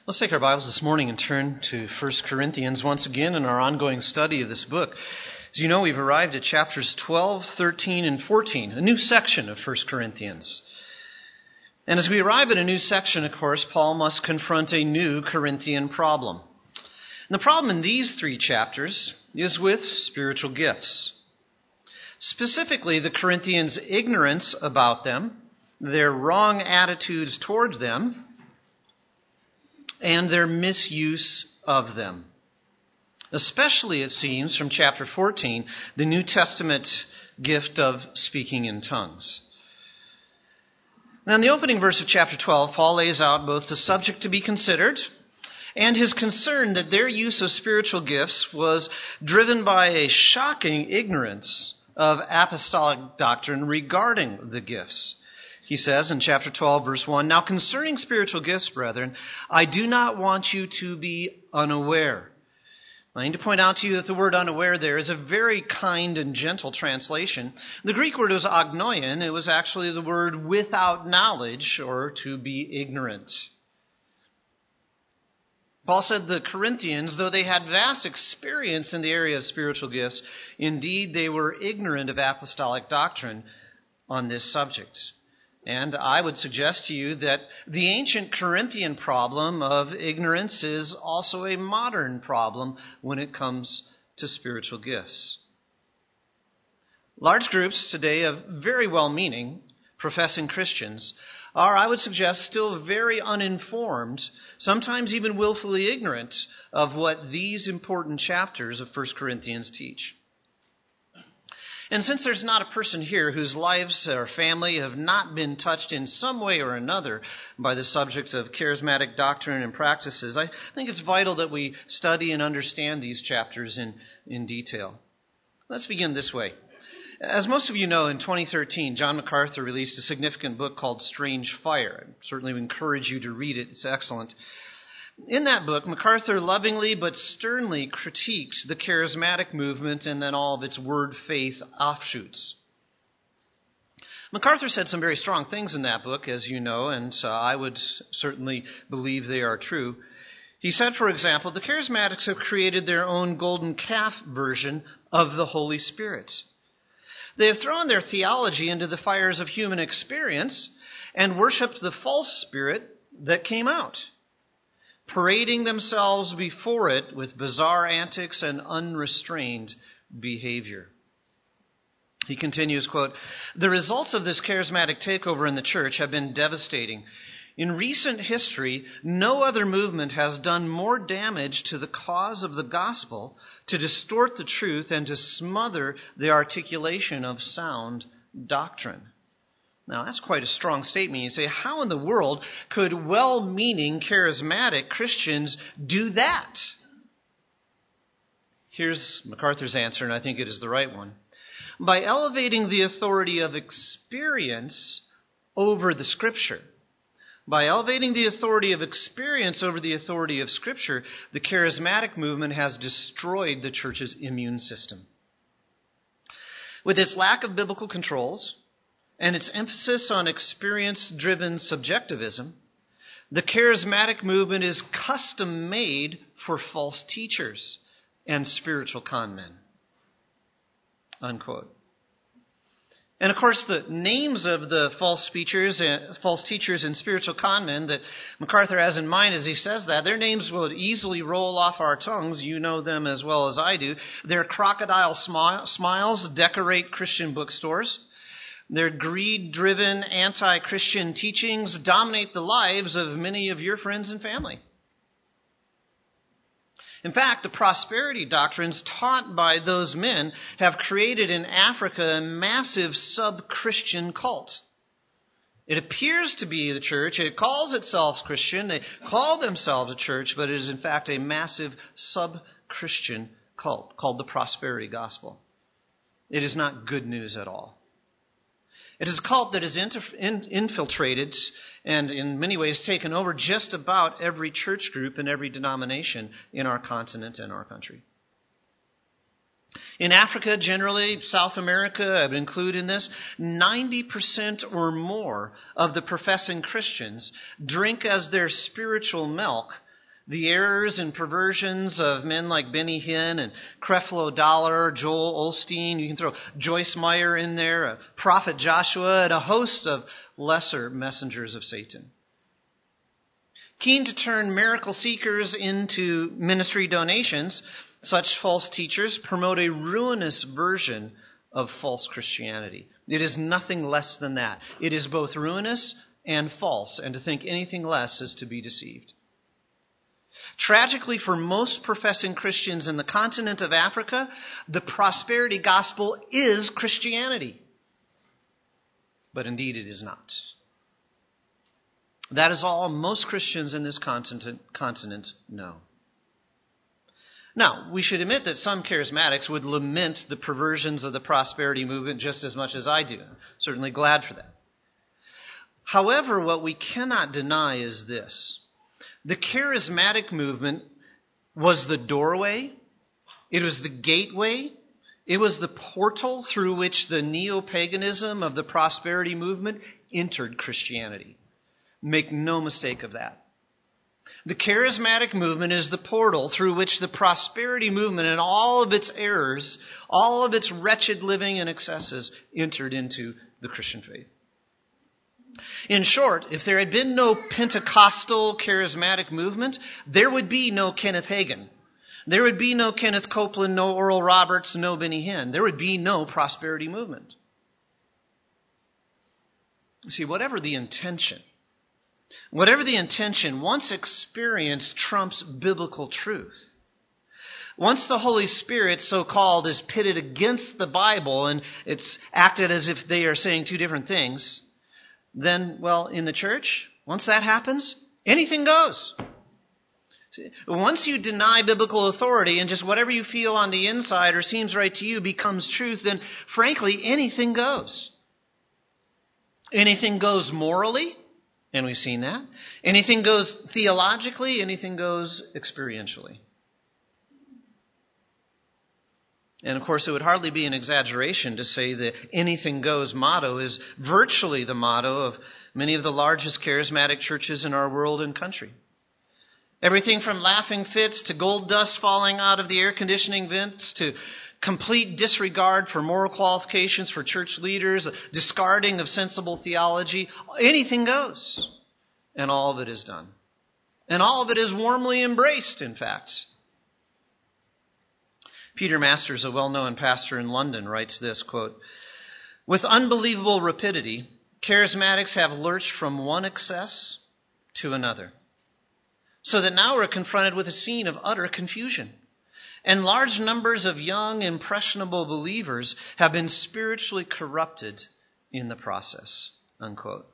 Let's take our Bibles this morning and turn to 1 Corinthians once again in our ongoing study of this book. As you know, we've arrived at chapters 12, 13, and 14, a new section of 1 Corinthians. And as we arrive at a new section, of course, Paul must confront a new Corinthian problem. And the problem in these three chapters is with spiritual gifts. Specifically, the Corinthians' ignorance about them, their wrong attitudes towards them, and their misuse of them. Especially, it seems, from chapter 14, the New Testament gift of speaking in tongues. Now, in the opening verse of chapter 12, Paul lays out both the subject to be considered and his concern that their use of spiritual gifts was driven by a shocking ignorance of apostolic doctrine regarding the gifts. He says in chapter 12, verse 1, "Now concerning spiritual gifts, brethren, I do not want you to be unaware." I need to point out to you that the word unaware there is a very kind and gentle translation. The Greek word was agnoion. It was actually the word without knowledge, or to be ignorant. Paul said the Corinthians, though they had vast experience in the area of spiritual gifts, indeed they were ignorant of apostolic doctrine on this subject. And I would suggest to you that the ancient Corinthian problem of ignorance is also a modern problem when it comes to spiritual gifts. Large groups today of very well-meaning, professing Christians are, I would suggest, still very uninformed, sometimes even willfully ignorant of what these important chapters of 1 Corinthians teach. And since there's not a person here whose lives or family have not been touched in some way or another by the subject of charismatic doctrine and practices, I think it's vital that we study and understand these chapters in detail. Let's begin this way. As most of you know, in 2013, John MacArthur released a significant book called Strange Fire. I certainly would encourage you to read it. It's excellent. In that book, MacArthur lovingly but sternly critiqued the charismatic movement and then all of its word faith offshoots. MacArthur said some very strong things in that book, as you know, and I would certainly believe they are true. He said, for example, the charismatics have created their own golden calf version of the Holy Spirit. They have thrown their theology into the fires of human experience and worshipped the false spirit that came out, parading themselves before it with bizarre antics and unrestrained behavior. He continues, quote, "The results of this charismatic takeover in the church have been devastating. In recent history, no other movement has done more damage to the cause of the gospel, to distort the truth, and to smother the articulation of sound doctrine." Now, that's quite a strong statement. You say, how in the world could well-meaning, charismatic Christians do that? Here's MacArthur's answer, and I think it is the right one. By elevating the authority of experience over the Scripture. By elevating the authority of experience over the authority of Scripture, the charismatic movement has destroyed the church's immune system. With its lack of biblical controls and its emphasis on experience-driven subjectivism, the charismatic movement is custom-made for false teachers and spiritual conmen. Unquote. And of course, the names of the false teachers and spiritual conmen that MacArthur has in mind as he says that, their names will easily roll off our tongues. You know them as well as I do. Their crocodile smiles decorate Christian bookstores. Their greed-driven anti-Christian teachings dominate the lives of many of your friends and family. In fact, the prosperity doctrines taught by those men have created in Africa a massive sub-Christian cult. It appears to be the church. It calls itself Christian. They call themselves a church, but it is in fact a massive sub-Christian cult called the prosperity gospel. It is not good news at all. It is a cult that has infiltrated and in many ways taken over just about every church group and every denomination in our continent and our country. In Africa, generally, South America, I would include in this, 90% or more of the professing Christians drink as their spiritual milk The errors and perversions of men like Benny Hinn and Creflo Dollar, Joel Osteen, you can throw Joyce Meyer in there, Prophet Joshua, and a host of lesser messengers of Satan. Keen to turn miracle seekers into ministry donations, such false teachers promote a ruinous version of false Christianity. It is nothing less than that. It is both ruinous and false, and to think anything less is to be deceived. Tragically, for most professing Christians in the continent of Africa, the prosperity gospel is Christianity. But indeed it is not. That is all most Christians in this continent know. Now, we should admit that some charismatics would lament the perversions of the prosperity movement just as much as I do. Certainly glad for that. However, what we cannot deny is this. The charismatic movement was the doorway, it was the gateway, it was the portal through which the neo-paganism of the prosperity movement entered Christianity. Make no mistake of that. The charismatic movement is the portal through which the prosperity movement and all of its errors, all of its wretched living and excesses entered into the Christian faith. In short, if there had been no Pentecostal charismatic movement, there would be no Kenneth Hagin. There would be no Kenneth Copeland, no Oral Roberts, no Benny Hinn. There would be no prosperity movement. See, whatever the intention, once experience trumps biblical truth. Once the Holy Spirit, so-called, is pitted against the Bible and it's acted as if they are saying two different things, then, well, in the church, once that happens, anything goes. Once you deny biblical authority and just whatever you feel on the inside or seems right to you becomes truth, then frankly, anything goes. Anything goes morally, and we've seen that. Anything goes theologically, anything goes experientially. And of course, it would hardly be an exaggeration to say the anything goes motto is virtually the motto of many of the largest charismatic churches in our world and country. Everything from laughing fits to gold dust falling out of the air conditioning vents to complete disregard for moral qualifications for church leaders, discarding of sensible theology, anything goes. And all of it is done. And all of it is warmly embraced, in fact. Peter Masters, a well-known pastor in London, writes this, quote, "With unbelievable rapidity, charismatics have lurched from one excess to another, so that now we're confronted with a scene of utter confusion. And large numbers of young, impressionable believers have been spiritually corrupted in the process," unquote.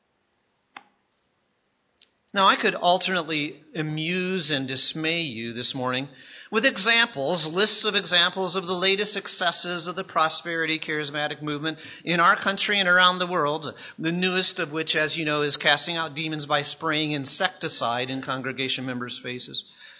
Now, I could alternately amuse and dismay you this morning with lists of examples of the latest excesses of the prosperity charismatic movement in our country and around the world, the newest of which, as you know, is casting out demons by spraying insecticide in congregation members' faces.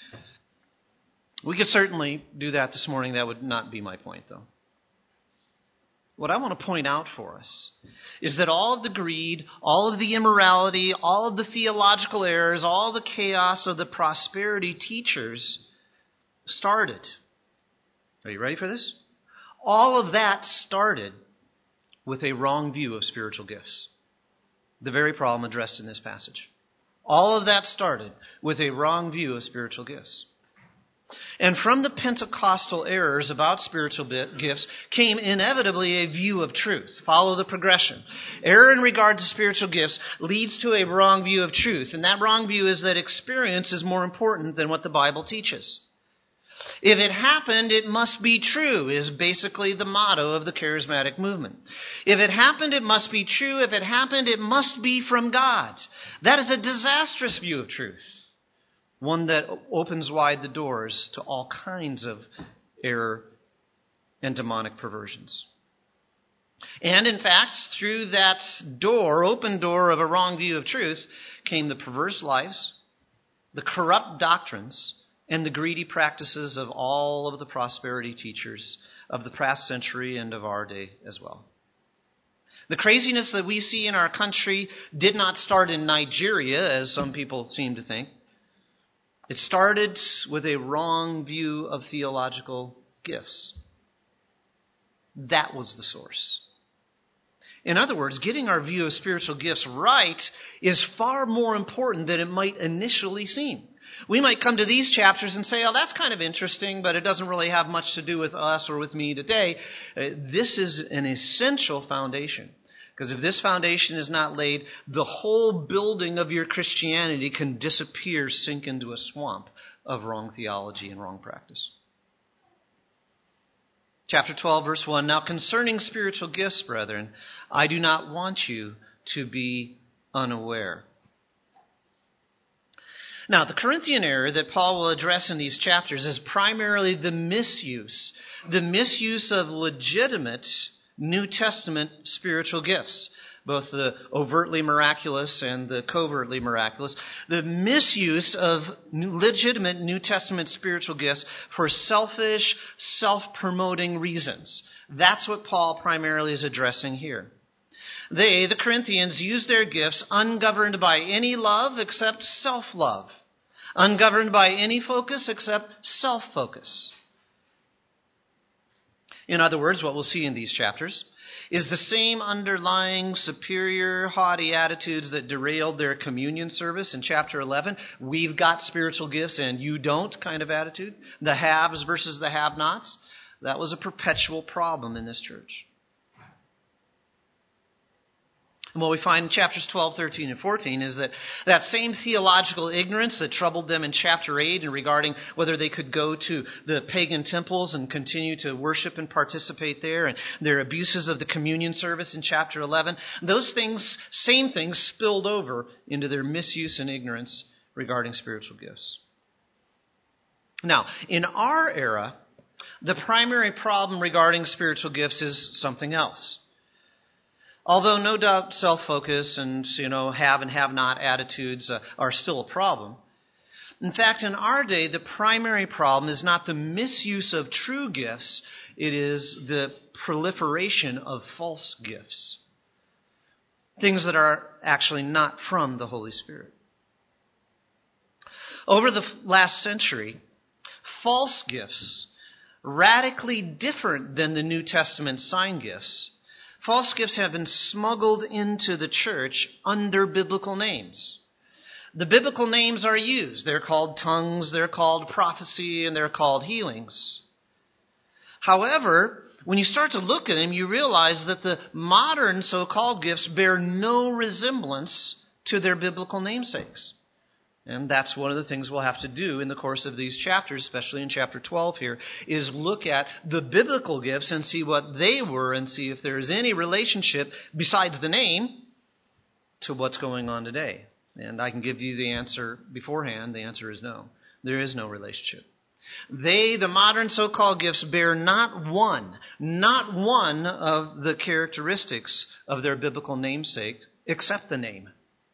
We could certainly do that this morning. That would not be my point, though. What I want to point out for us is that all of the greed, all of the immorality, all of the theological errors, all the chaos of the prosperity teachers started. Are you ready for this? All of that started with a wrong view of spiritual gifts. The very problem addressed in this passage. All of that started with a wrong view of spiritual gifts. And from the Pentecostal errors about spiritual gifts came inevitably a view of truth. Follow the progression. Error in regard to spiritual gifts leads to a wrong view of truth. And that wrong view is that experience is more important than what the Bible teaches. If it happened, it must be true, is basically the motto of the charismatic movement. If it happened, it must be true. If it happened, it must be from God. That is a disastrous view of truth. One that opens wide the doors to all kinds of error and demonic perversions. And in fact, through that open door of a wrong view of truth, came the perverse lives, the corrupt doctrines, and the greedy practices of all of the prosperity teachers of the past century and of our day as well. The craziness that we see in our country did not start in Nigeria, as some people seem to think. It started with a wrong view of theological gifts. That was the source. In other words, getting our view of spiritual gifts right is far more important than it might initially seem. We might come to these chapters and say, oh, that's kind of interesting, but it doesn't really have much to do with us or with me today. This is an essential foundation. Because if this foundation is not laid, the whole building of your Christianity can disappear, sink into a swamp of wrong theology and wrong practice. Chapter 12, verse 1, now concerning spiritual gifts, brethren, I do not want you to be unaware. Now, the Corinthian error that Paul will address in these chapters is primarily the misuse of legitimate New Testament spiritual gifts, both the overtly miraculous and the covertly miraculous, the misuse of legitimate New Testament spiritual gifts for selfish, self-promoting reasons. That's what Paul primarily is addressing here. They, the Corinthians, used their gifts ungoverned by any love except self-love, ungoverned by any focus except self-focus. In other words, what we'll see in these chapters is the same underlying superior, haughty attitudes that derailed their communion service in chapter 11. We've got spiritual gifts and you don't kind of attitude. The haves versus the have-nots. That was a perpetual problem in this church. And what we find in chapters 12, 13, and 14 is that same theological ignorance that troubled them in chapter 8 and regarding whether they could go to the pagan temples and continue to worship and participate there, and their abuses of the communion service in chapter 11, those things, same things, spilled over into their misuse and ignorance regarding spiritual gifts. Now, in our era, the primary problem regarding spiritual gifts is something else. Although no doubt self-focus and, have and have-not attitudes are still a problem. In fact, in our day, the primary problem is not the misuse of true gifts, it is the proliferation of false gifts. Things that are actually not from the Holy Spirit. Over the last century, false gifts, radically different than the New Testament sign gifts, false gifts have been smuggled into the church under biblical names. The biblical names are used. They're called tongues, they're called prophecy, and they're called healings. However, when you start to look at them, you realize that the modern so-called gifts bear no resemblance to their biblical namesakes. And that's one of the things we'll have to do in the course of these chapters, especially in chapter 12 here, is look at the biblical gifts and see what they were and see if there is any relationship besides the name to what's going on today. And I can give you the answer beforehand. The answer is no. There is no relationship. They, the modern so-called gifts, bear not one of the characteristics of their biblical namesake except the name.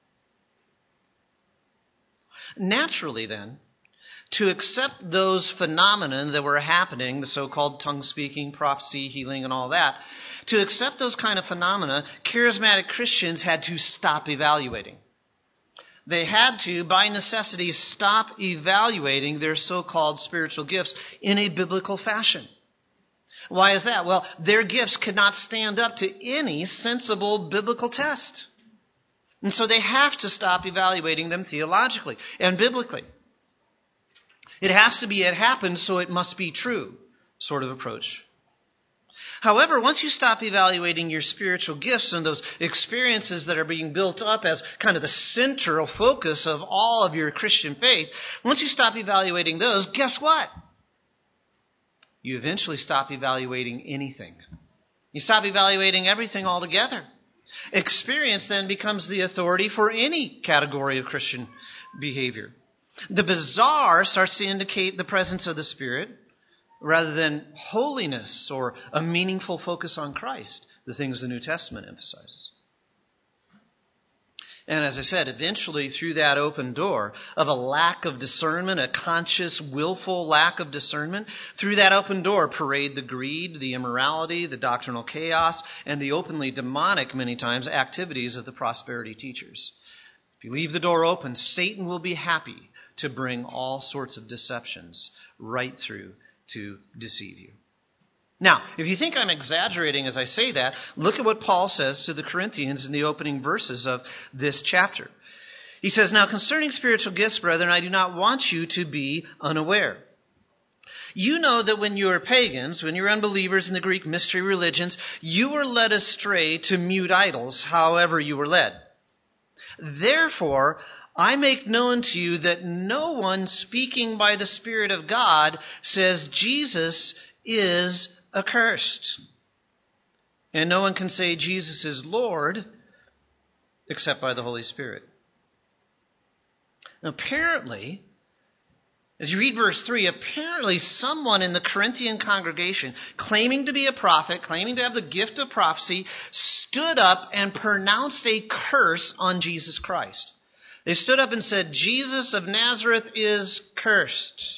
Naturally, then, to accept those phenomena that were happening, the so-called tongue-speaking, prophecy, healing, and all that, to accept those kind of phenomena, charismatic Christians had to stop evaluating. They had to, by necessity, stop evaluating their so-called spiritual gifts in a biblical fashion. Why is that? Well, their gifts could not stand up to any sensible biblical test. And so they have to stop evaluating them theologically and biblically. It has to be, it happened, so it must be true sort of approach. However, once you stop evaluating your spiritual gifts and those experiences that are being built up as kind of the central focus of all of your Christian faith, once you stop evaluating those, guess what? You eventually stop evaluating anything. You stop evaluating everything altogether. Experience then becomes the authority for any category of Christian behavior. The bizarre starts to indicate the presence of the Spirit rather than holiness or a meaningful focus on Christ, the things the New Testament emphasizes. And as I said, eventually through that open door of a lack of discernment, a conscious, willful lack of discernment, through that open door parade the greed, the immorality, the doctrinal chaos, and the openly demonic, many times, activities of the prosperity teachers. If you leave the door open, Satan will be happy to bring all sorts of deceptions right through to deceive you. Now, if you think I'm exaggerating as I say that, look at what Paul says to the Corinthians in the opening verses of this chapter. He says, "Now concerning spiritual gifts, brethren, I do not want you to be unaware. You know that when you were pagans, when you were unbelievers in the Greek mystery religions, you were led astray to mute idols, however you were led. Therefore, I make known to you that no one speaking by the Spirit of God says Jesus is accursed. And no one can say Jesus is Lord except by the Holy Spirit." Now, apparently, as you read verse 3, apparently someone in the Corinthian congregation, claiming to be a prophet, claiming to have the gift of prophecy, stood up and pronounced a curse on Jesus Christ. They stood up and said, "Jesus of Nazareth is cursed."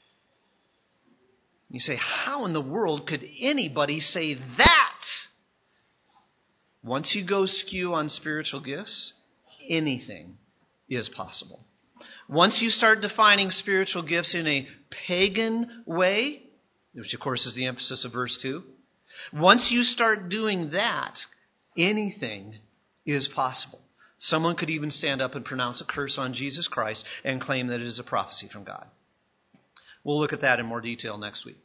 You say, how in the world could anybody say that? Once you go skew on spiritual gifts, anything is possible. Once you start defining spiritual gifts in a pagan way, which of course is the emphasis of verse 2, once you start doing that, anything is possible. Someone could even stand up and pronounce a curse on Jesus Christ and claim that it is a prophecy from God. We'll look at that in more detail next week.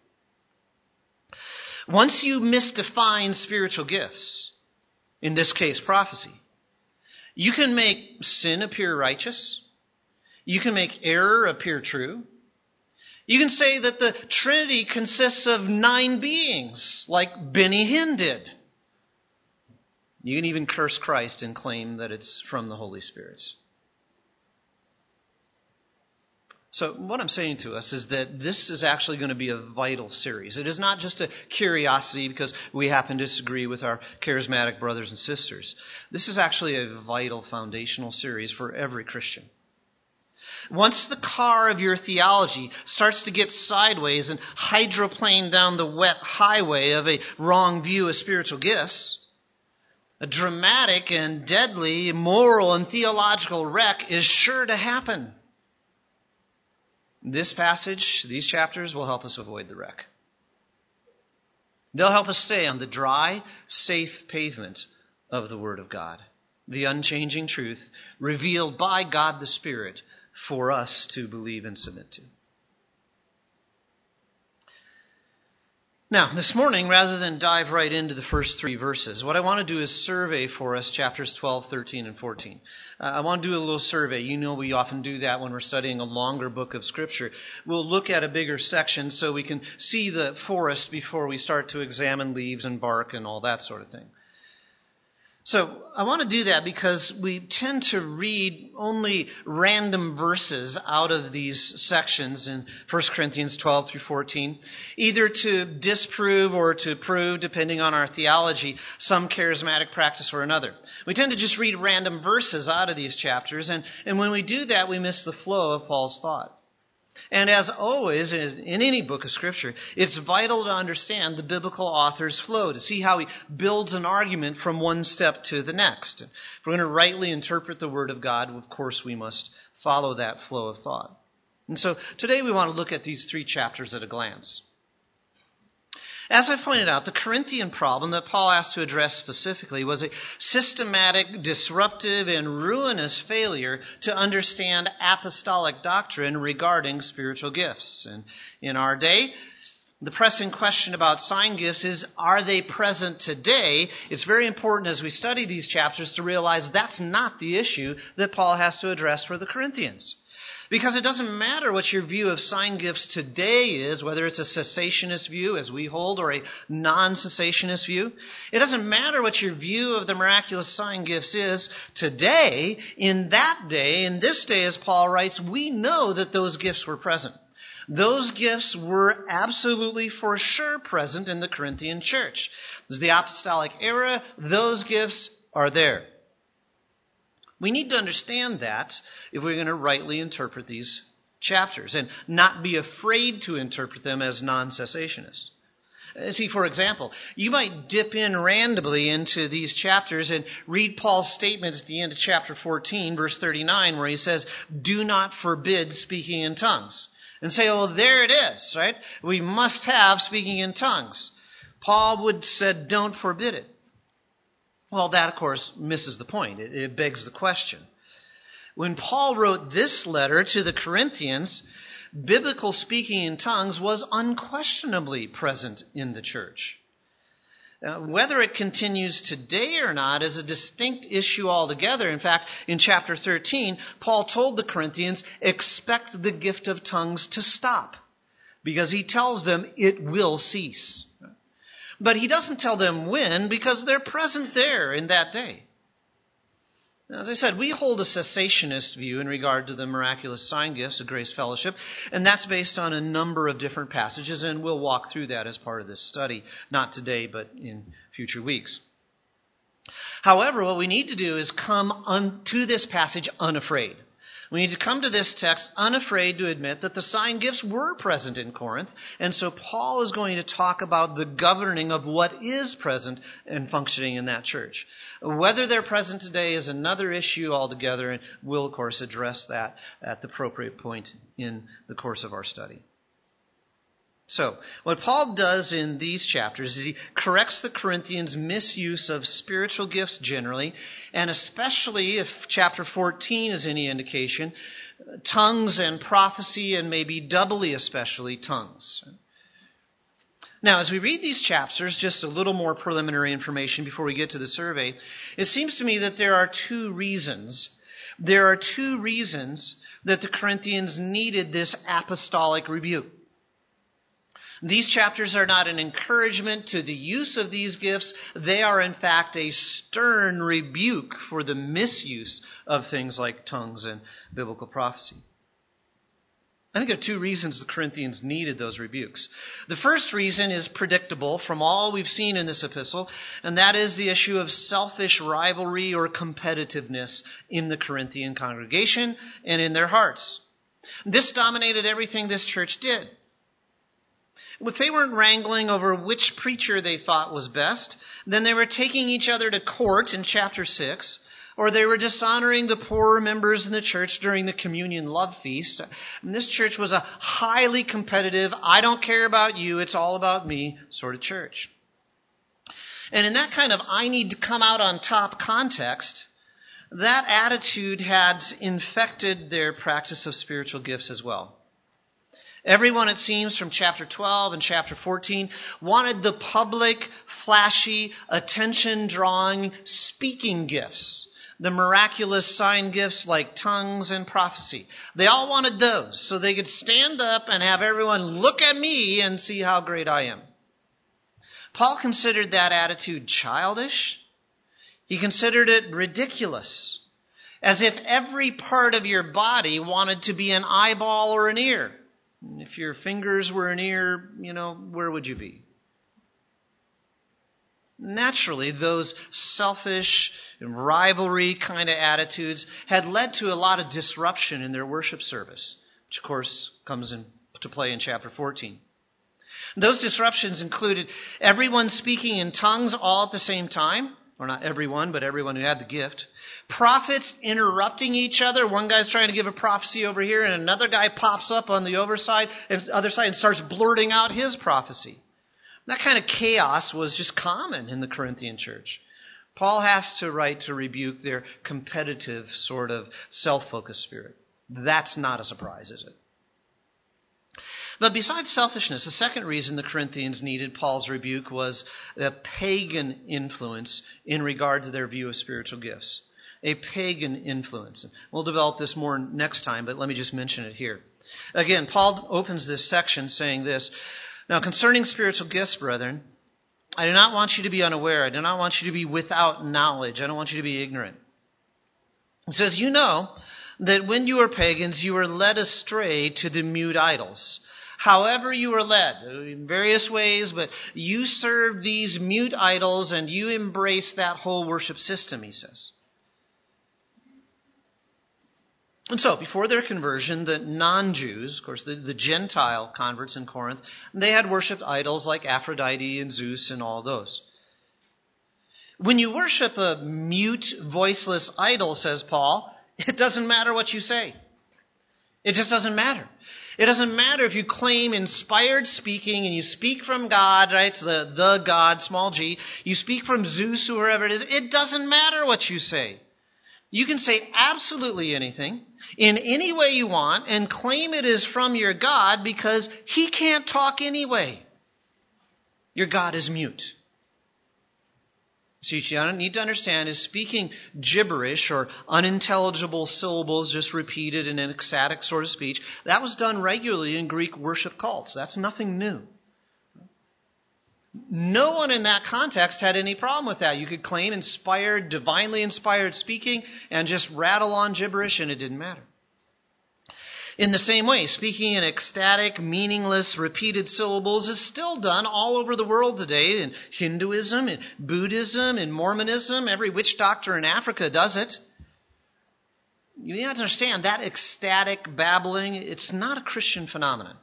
Once you misdefine spiritual gifts, in this case prophecy, you can make sin appear righteous. You can make error appear true. You can say that the Trinity consists of 9 beings, like Benny Hinn did. You can even curse Christ and claim that it's from the Holy Spirit. So what I'm saying to us is that this is actually going to be a vital series. It is not just a curiosity because we happen to disagree with our charismatic brothers and sisters. This is actually a vital foundational series for every Christian. Once the car of your theology starts to get sideways and hydroplane down the wet highway of a wrong view of spiritual gifts, a dramatic and deadly moral and theological wreck is sure to happen. This passage, these chapters, will help us avoid the wreck. They'll help us stay on the dry, safe pavement of the Word of God, the unchanging truth revealed by God the Spirit for us to believe and submit to. Now, this morning, rather than dive right into the first 3 verses, what I want to do is survey for us chapters 12, 13, and 14. I want to do a little survey. You know we often do that when we're studying a longer book of Scripture. We'll look at a bigger section so we can see the forest before we start to examine leaves and bark and all that sort of thing. So I want to do that because we tend to read only random verses out of these sections in 1 Corinthians 12 through 14, either to disprove or to prove, depending on our theology, some charismatic practice or another. We tend to just read random verses out of these chapters, and when we do that, we miss the flow of Paul's thought. And as always, in any book of Scripture, it's vital to understand the biblical author's flow, to see how he builds an argument from one step to the next. If we're going to rightly interpret the Word of God, of course we must follow that flow of thought. And so today we want to look at these 3 chapters at a glance. As I pointed out, the Corinthian problem that Paul asked to address specifically was a systematic, disruptive, and ruinous failure to understand apostolic doctrine regarding spiritual gifts. And in our day, the pressing question about sign gifts is, are they present today? It's very important as we study these chapters to realize that's not the issue that Paul has to address for the Corinthians. Because it doesn't matter what your view of sign gifts today is, whether it's a cessationist view, as we hold, or a non-cessationist view. It doesn't matter what your view of the miraculous sign gifts is today. In that day, in this day, as Paul writes, we know that those gifts were present. Those gifts were absolutely for sure present in the Corinthian church. This is the apostolic era. Those gifts are there. We need to understand that if we're going to rightly interpret these chapters and not be afraid to interpret them as non-cessationists. See, for example, you might dip in randomly into these chapters and read Paul's statement at the end of chapter 14, verse 39, where he says, "Do not forbid speaking in tongues." And say, "Oh, there it is," right? We must have speaking in tongues. Paul would have said, "Don't forbid it." Well, that, of course, misses the point. It begs the question. When Paul wrote this letter to the Corinthians, biblical speaking in tongues was unquestionably present in the church. Whether it continues today or not is a distinct issue altogether. In fact, in chapter 13, Paul told the Corinthians, expect the gift of tongues to stop, because he tells them it will cease. But he doesn't tell them when, because they're present there in that day. As I said, we hold a cessationist view in regard to the miraculous sign gifts of Grace Fellowship, and that's based on a number of different passages, and we'll walk through that as part of this study, not today, but in future weeks. However, what we need to do is come to this passage unafraid. We need to come to this text unafraid to admit that the sign gifts were present in Corinth, and so Paul is going to talk about the governing of what is present and functioning in that church. Whether they're present today is another issue altogether, and we'll, of course, address that at the appropriate point in the course of our study. So, what Paul does in these chapters is he corrects the Corinthians' misuse of spiritual gifts generally, and especially, if chapter 14 is any indication, tongues and prophecy, and maybe doubly especially tongues. Now, as we read these chapters, just a little more preliminary information before we get to the survey, it seems to me that there are two reasons. There are two reasons that the Corinthians needed this apostolic rebuke. These chapters are not an encouragement to the use of these gifts. They are, in fact, a stern rebuke for the misuse of things like tongues and biblical prophecy. I think there are two reasons the Corinthians needed those rebukes. The first reason is predictable from all we've seen in this epistle, and that is the issue of selfish rivalry or competitiveness in the Corinthian congregation and in their hearts. This dominated everything this church did. If they weren't wrangling over which preacher they thought was best, then they were taking each other to court in chapter 6, or they were dishonoring the poorer members in the church during the communion love feast. And this church was a highly competitive, I don't care about you, it's all about me sort of church. And in that kind of I need to come out on top context, that attitude had infected their practice of spiritual gifts as well. Everyone, it seems, from chapter 12 and chapter 14 wanted the public, flashy, attention-drawing speaking gifts, the miraculous sign gifts like tongues and prophecy. They all wanted those so they could stand up and have everyone look at me and see how great I am. Paul considered that attitude childish. He considered it ridiculous, as if every part of your body wanted to be an eyeball or an ear. If your fingers were an ear, where would you be? Naturally, those selfish rivalry kind of attitudes had led to a lot of disruption in their worship service, which of course comes into play in chapter 14. Those disruptions included everyone speaking in tongues all at the same time, or not everyone, but everyone who had the gift. Prophets interrupting each other. One guy's trying to give a prophecy over here, and another guy pops up on the other side and starts blurting out his prophecy. That kind of chaos was just common in the Corinthian church. Paul has to write to rebuke their competitive sort of self-focused spirit. That's not a surprise, is it? But besides selfishness, the second reason the Corinthians needed Paul's rebuke was a pagan influence in regard to their view of spiritual gifts. A pagan influence. We'll develop this more next time, but let me just mention it here. Again, Paul opens this section saying this, "Now concerning spiritual gifts, brethren, I do not want you to be unaware. I do not want you to be without knowledge. I don't want you to be ignorant." He says, "You know that when you were pagans, you were led astray to the mute idols. However you were led, in various ways, but you served these mute idols and you embraced that whole worship system," he says. And so, before their conversion, the non-Jews, of course, the Gentile converts in Corinth, they had worshipped idols like Aphrodite and Zeus and all those. When you worship a mute, voiceless idol, says Paul, it doesn't matter what you say. It just doesn't matter. It doesn't matter if you claim inspired speaking and you speak from God, right? The God, small g. You speak from Zeus or whoever it is. It doesn't matter what you say. You can say absolutely anything in any way you want and claim it is from your God because he can't talk anyway. Your God is mute. So what you need to understand is speaking gibberish or unintelligible syllables just repeated in an ecstatic sort of speech, that was done regularly in Greek worship cults. That's nothing new. No one in that context had any problem with that. You could claim divinely inspired speaking and just rattle on gibberish and it didn't matter. In the same way, speaking in ecstatic, meaningless, repeated syllables is still done all over the world today in Hinduism, in Buddhism, in Mormonism. Every witch doctor in Africa does it. You need to understand that ecstatic babbling, it's not a Christian phenomenon.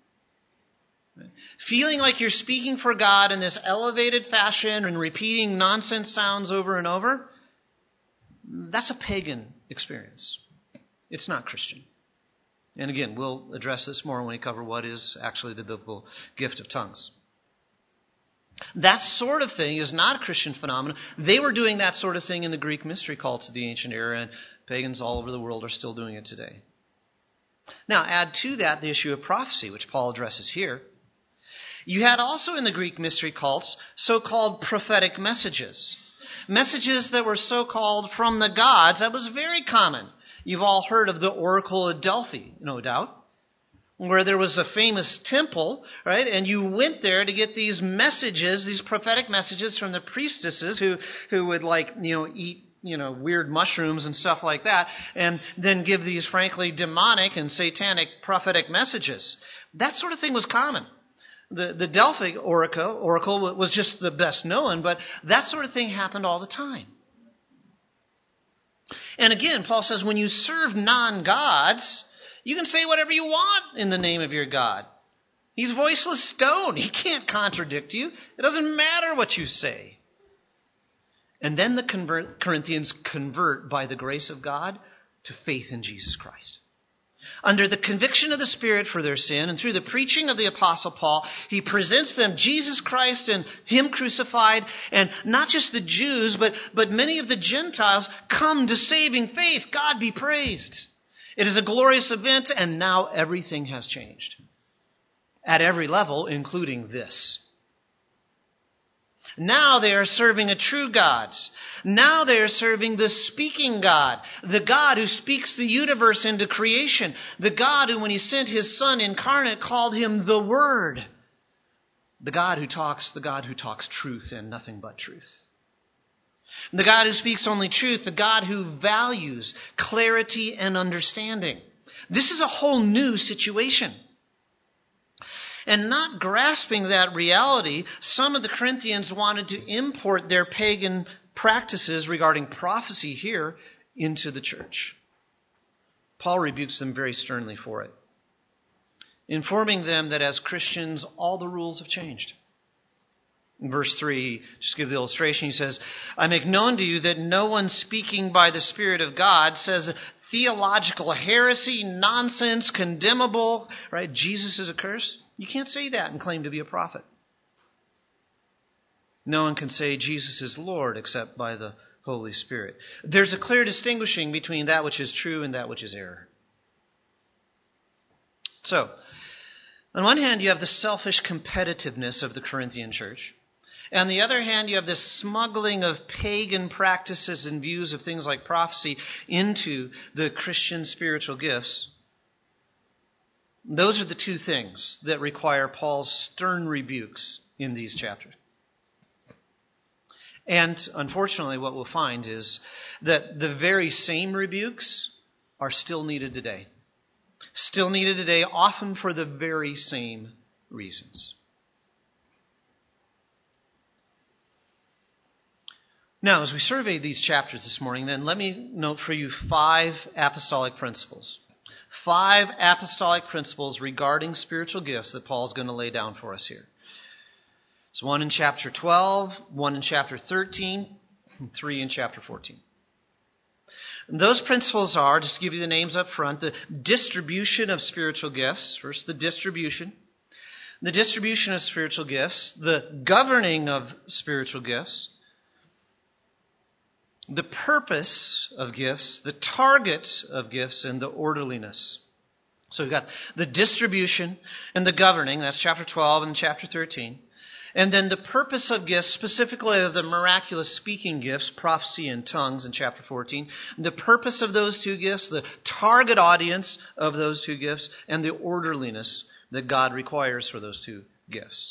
Feeling like you're speaking for God in this elevated fashion and repeating nonsense sounds over and over, that's a pagan experience. It's not Christian. And again, we'll address this more when we cover what is actually the biblical gift of tongues. That sort of thing is not a Christian phenomenon. They were doing that sort of thing in the Greek mystery cults of the ancient era, and pagans all over the world are still doing it today. Now, add to that the issue of prophecy, which Paul addresses here. You had also in the Greek mystery cults so-called prophetic messages. Messages that were so-called from the gods. That was very common. You've all heard of the Oracle of Delphi, no doubt, where there was a famous temple, right? And you went there to get these messages, these prophetic messages from the priestesses who would eat, weird mushrooms and stuff like that, and then give these frankly demonic and satanic prophetic messages. That sort of thing was common. The Delphi oracle was just the best known, but that sort of thing happened all the time. And again, Paul says when you serve non-gods, you can say whatever you want in the name of your God. He's voiceless stone. He can't contradict you. It doesn't matter what you say. And then the Corinthians convert by the grace of God to faith in Jesus Christ. Under the conviction of the Spirit for their sin and through the preaching of the Apostle Paul, he presents them Jesus Christ and him crucified. And not just the Jews, but many of the Gentiles come to saving faith. God be praised. It is a glorious event, and now everything has changed. At every level, including this. Now they are serving a true God. Now they are serving the speaking God. The God who speaks the universe into creation. The God who, when he sent his Son incarnate, called him the Word. The God who talks truth and nothing but truth. The God who speaks only truth. The God who values clarity and understanding. This is a whole new situation. And not grasping that reality, some of the Corinthians wanted to import their pagan practices regarding prophecy here into the church. Paul rebukes them very sternly for it, informing them that as Christians, all the rules have changed. In verse 3, just give the illustration, he says, I make known to you that no one speaking by the Spirit of God says theological heresy, nonsense, condemnable, right? Jesus is accursed. You can't say that and claim to be a prophet. No one can say Jesus is Lord except by the Holy Spirit. There's a clear distinguishing between that which is true and that which is error. So, on one hand, you have the selfish competitiveness of the Corinthian church. On the other hand, you have this smuggling of pagan practices and views of things like prophecy into the Christian spiritual gifts. Those are the two things that require Paul's stern rebukes in these chapters. And unfortunately, what we'll find is that the very same rebukes are still needed today. Still needed today, often for the very same reasons. Now, as we survey these chapters this morning, then let me note for you 5 apostolic principles. 5 apostolic principles regarding spiritual gifts that Paul's going to lay down for us here. There's one in chapter 12, one in chapter 13, and 3 in chapter 14. And those principles are, just to give you the names up front, the distribution of spiritual gifts. First, the distribution. The distribution of spiritual gifts, the governing of spiritual gifts, the purpose of gifts, the target of gifts, and the orderliness. So we've got the distribution and the governing, that's chapter 12 and chapter 13. And then the purpose of gifts, specifically of the miraculous speaking gifts, prophecy and tongues in chapter 14. The purpose of those 2 gifts, the target audience of those 2 gifts, and the orderliness that God requires for those 2 gifts.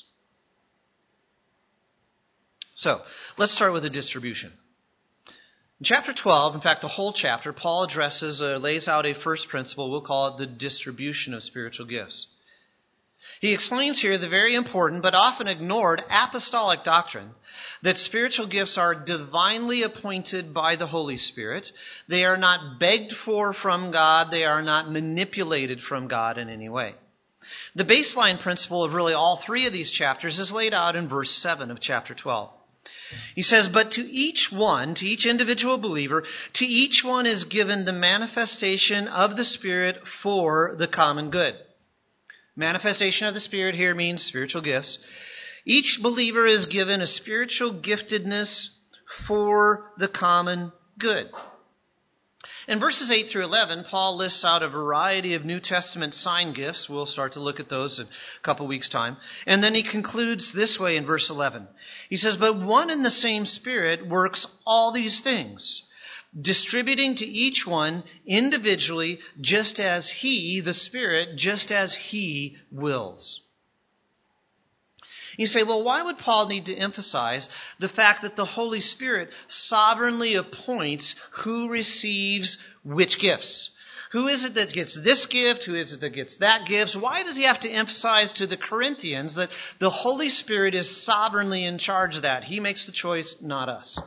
So, let's start with the distribution. In chapter 12, in fact, the whole chapter, Paul addresses, lays out a first principle. We'll call it the distribution of spiritual gifts. He explains here the very important but often ignored apostolic doctrine that spiritual gifts are divinely appointed by the Holy Spirit. They are not begged for from God. They are not manipulated from God in any way. The baseline principle of really all 3 of these chapters is laid out in verse 7 of chapter 12. He says, but to each one, to each individual believer, to each one is given the manifestation of the Spirit for the common good. Manifestation of the Spirit here means spiritual gifts. Each believer is given a spiritual giftedness for the common good. In verses 8 through 11, Paul lists out a variety of New Testament sign gifts. We'll start to look at those in a couple weeks' time. And then he concludes this way in verse 11. He says, but one and the same Spirit works all these things, distributing to each one individually just as He, the Spirit, just as He wills. You say, well, why would Paul need to emphasize the fact that the Holy Spirit sovereignly appoints who receives which gifts? Who is it that gets this gift? Who is it that gets that gift? Why does he have to emphasize to the Corinthians that the Holy Spirit is sovereignly in charge of that? He makes the choice, not us.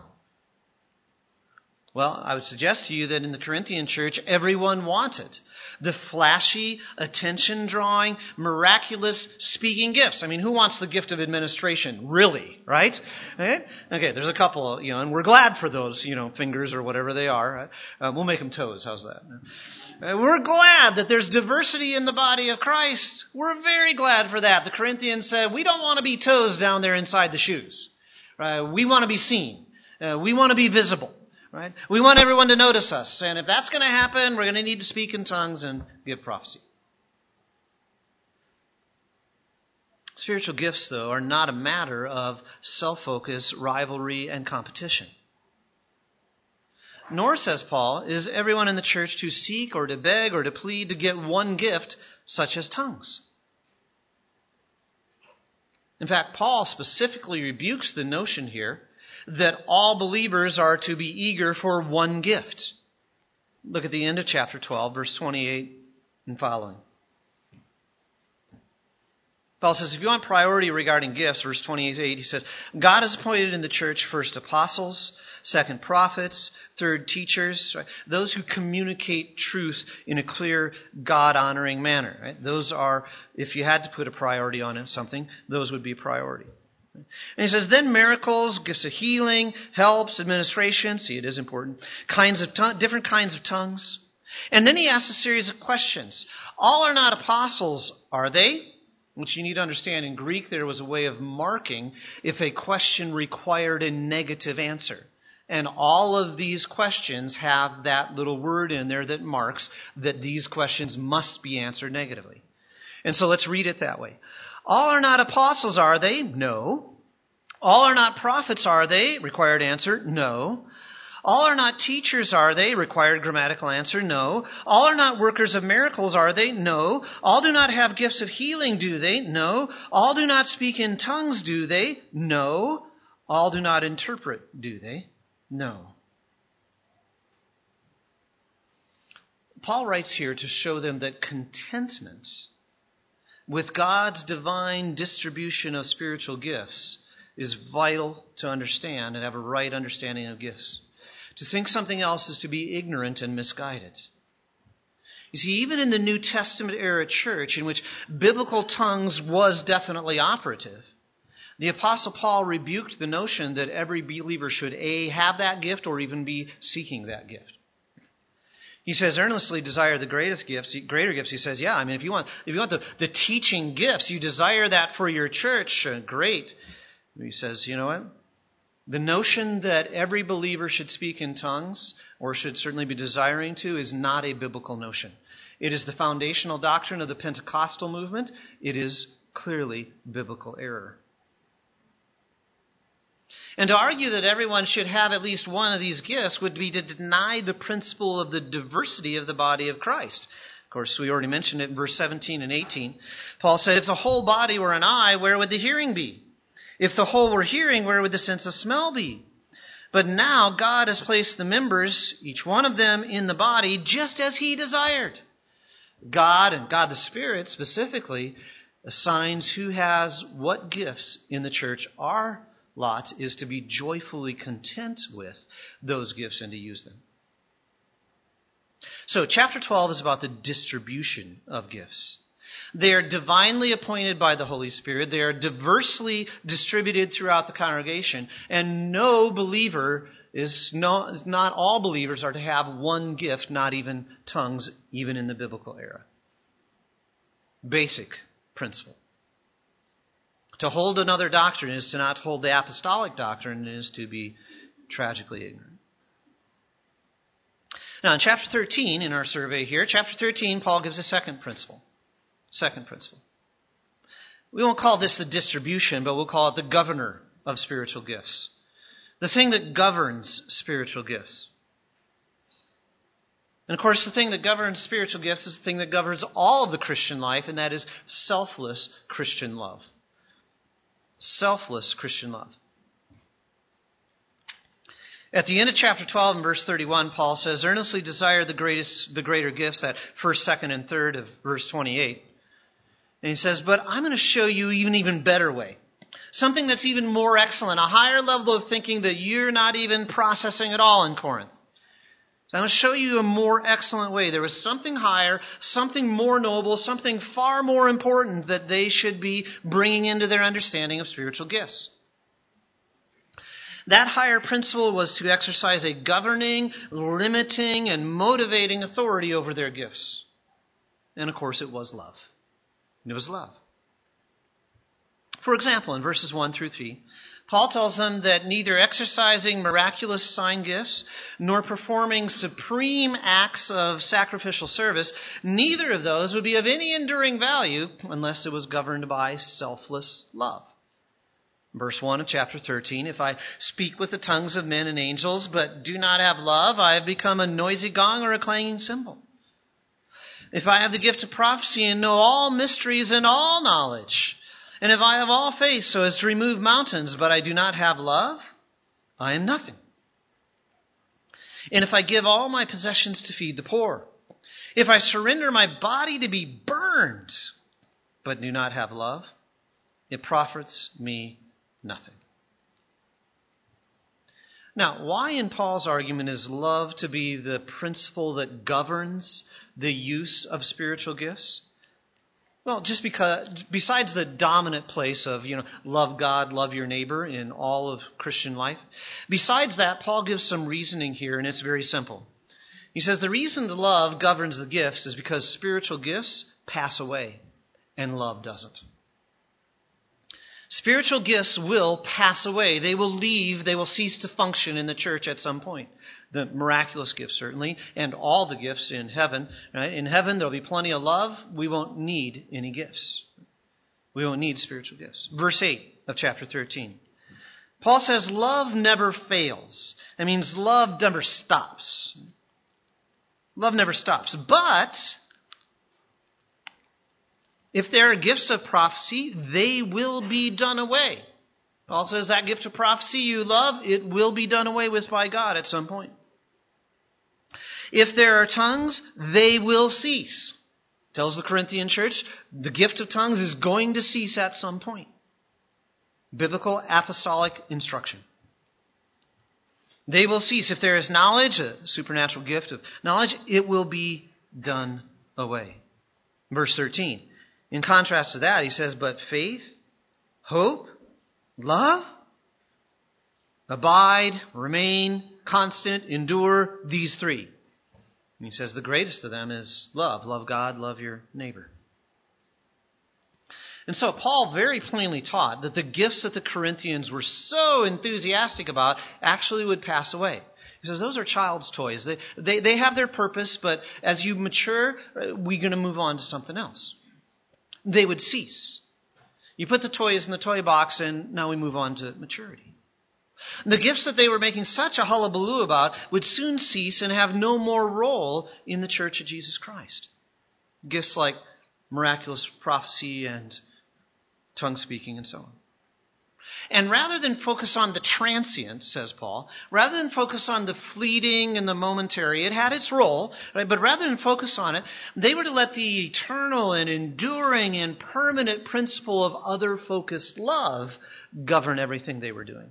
Well, I would suggest to you that in the Corinthian church, everyone wanted the flashy, attention-drawing, miraculous speaking gifts. I mean, who wants the gift of administration? Really, right? Okay, there's a couple, and we're glad for those, fingers or whatever they are. We'll make them toes. How's that? We're glad that there's diversity in the body of Christ. We're very glad for that. The Corinthians said, we don't want to be toes down there inside the shoes. We want to be seen. We want to be visible. Right? We want everyone to notice us. And if that's going to happen, we're going to need to speak in tongues and give prophecy. Spiritual gifts, though, are not a matter of self-focus, rivalry, and competition. Nor, says Paul, is everyone in the church to seek or to beg or to plead to get one gift, such as tongues. In fact, Paul specifically rebukes the notion here that all believers are to be eager for one gift. Look at the end of chapter 12, verse 28 and following. Paul says, if you want priority regarding gifts, verse 28, he says, God has appointed in the church first apostles, second prophets, third teachers, right? Those who communicate truth in a clear, God-honoring manner. Right? Those are, if you had to put a priority on something, those would be priority. And he says, then miracles, gifts of healing, helps, administration, see it is important, different kinds of tongues. And then he asks a series of questions. All are not apostles, are they? Which you need to understand, in Greek there was a way of marking if a question required a negative answer. And all of these questions have that little word in there that marks that these questions must be answered negatively. And so let's read it that way. All are not apostles, are they? No. All are not prophets, are they? Required answer, no. All are not teachers, are they? Required grammatical answer, no. All are not workers of miracles, are they? No. All do not have gifts of healing, do they? No. All do not speak in tongues, do they? No. All do not interpret, do they? No. Paul writes here to show them that contentment with God's divine distribution of spiritual gifts is vital to understand and have a right understanding of gifts. To think something else is to be ignorant and misguided. You see, even in the New Testament era church, in which biblical tongues was definitely operative, the Apostle Paul rebuked the notion that every believer should A, have that gift, or even be seeking that gift. He says, earnestly desire the greater gifts. He says, yeah, I mean, if you want the teaching gifts, you desire that for your church, great. He says, you know what? The notion that every believer should speak in tongues, or should certainly be desiring to, is not a biblical notion. It is the foundational doctrine of the Pentecostal movement. It is clearly biblical error. And to argue that everyone should have at least one of these gifts would be to deny the principle of the diversity of the body of Christ. Of course, we already mentioned it in verse 17 and 18. Paul said, if the whole body were an eye, where would the hearing be? If the whole were hearing, where would the sense of smell be? But now God has placed the members, each one of them, in the body just as He desired. God, and God the Spirit specifically, assigns who has what gifts in the church. Our lot is to be joyfully content with those gifts and to use them. So chapter 12 is about the distribution of gifts. They are divinely appointed by the Holy Spirit. They are diversely distributed throughout the congregation. And not all believers are to have one gift, not even tongues, even in the biblical era. Basic principle. To hold another doctrine is to not hold the apostolic doctrine, and is to be tragically ignorant. Now, in chapter 13, in our survey here, chapter 13, Paul gives a second principle. Second principle. We won't call this the distribution, but we'll call it the governor of spiritual gifts. The thing that governs spiritual gifts. And of course, the thing that governs spiritual gifts is the thing that governs all of the Christian life, and that is selfless Christian love. Selfless Christian love. At the end of chapter 12 and verse 31, Paul says, earnestly desire the greater gifts, that first, second, and third of verse 28. And he says, but I'm going to show you an even better way. Something that's even more excellent, a higher level of thinking that you're not even processing at all in Corinth. So I'm going to show you a more excellent way. There was something higher, something more noble, something far more important that they should be bringing into their understanding of spiritual gifts. That higher principle was to exercise a governing, limiting, and motivating authority over their gifts. And of course, it was love. It was love. For example, in verses 1 through 3, Paul tells them that neither exercising miraculous sign gifts nor performing supreme acts of sacrificial service, neither of those would be of any enduring value unless it was governed by selfless love. Verse 1 of chapter 13, if I speak with the tongues of men and angels but do not have love, I have become a noisy gong or a clanging cymbal. If I have the gift of prophecy and know all mysteries and all knowledge, and if I have all faith so as to remove mountains, but I do not have love, I am nothing. And if I give all my possessions to feed the poor, if I surrender my body to be burned, but do not have love, it profits me nothing. Now, why in Paul's argument is love to be the principle that governs the use of spiritual gifts? Well, just because, besides the dominant place of, love God, love your neighbor in all of Christian life, besides that, Paul gives some reasoning here, and it's very simple. He says the reason love governs the gifts is because spiritual gifts pass away, and love doesn't. Spiritual gifts will pass away. They will leave. They will cease to function in the church at some point. The miraculous gifts, certainly, and all the gifts in heaven. Right? In heaven, there will be plenty of love. We won't need any gifts. We won't need spiritual gifts. Verse 8 of chapter 13. Paul says love never fails. That means love never stops. Love never stops. But if there are gifts of prophecy, they will be done away. Paul says that gift of prophecy you love, it will be done away with by God at some point. If there are tongues, they will cease. Tells the Corinthian church, the gift of tongues is going to cease at some point. Biblical apostolic instruction. They will cease. If there is knowledge, a supernatural gift of knowledge, it will be done away. Verse 13. In contrast to that, he says, but faith, hope, love, abide, remain, constant, endure, these three. And he says the greatest of them is love. Love God, love your neighbor. And so Paul very plainly taught that the gifts that the Corinthians were so enthusiastic about actually would pass away. He says those are child's toys. They have their purpose, but as you mature, we're going to move on to something else. They would cease. You put the toys in the toy box and now we move on to maturity. The gifts that they were making such a hullabaloo about would soon cease and have no more role in the church of Jesus Christ. Gifts like miraculous prophecy and tongue speaking and so on. And rather than focus on the transient, says Paul, rather than focus on the fleeting and the momentary, it had its role, right? But rather than focus on it, they were to let the eternal and enduring and permanent principle of other-focused love govern everything they were doing.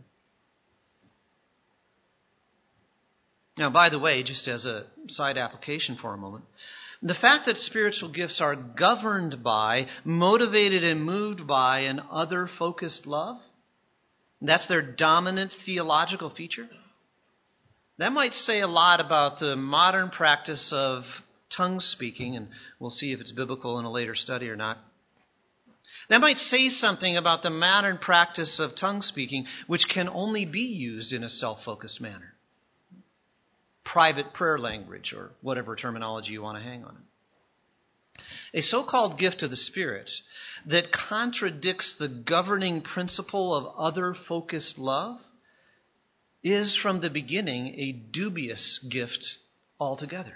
Now, by the way, just as a side application for a moment, the fact that spiritual gifts are governed by, motivated and moved by an other-focused love, that's their dominant theological feature, that might say a lot about the modern practice of tongue speaking, and we'll see if it's biblical in a later study or not. That might say something about the modern practice of tongue speaking, which can only be used in a self-focused manner. Private prayer language, or whatever terminology you want to hang on it. A so-called gift of the Spirit that contradicts the governing principle of other-focused love is from the beginning a dubious gift altogether.